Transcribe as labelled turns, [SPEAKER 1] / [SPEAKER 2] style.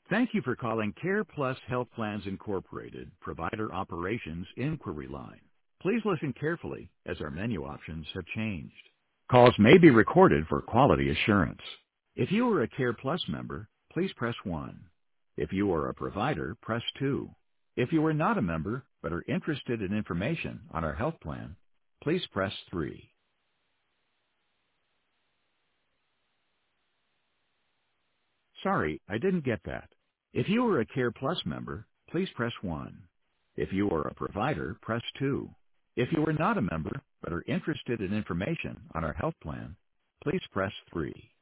[SPEAKER 1] Thank you for calling Care Plus Health Plans Incorporated, Provider Operations Inquiry Line. Please listen carefully as our menu options have changed. Calls may be recorded for quality assurance. If you are a Care Plus member, please press 1. If you are a provider, press 2. If you are not a member but are interested in information on our health plan, please press 3. Sorry, I didn't get that. If you are a Care Plus member, please press 1. If you are a provider, press 2. If you are not a member but are interested in information on our health plan, please press 3.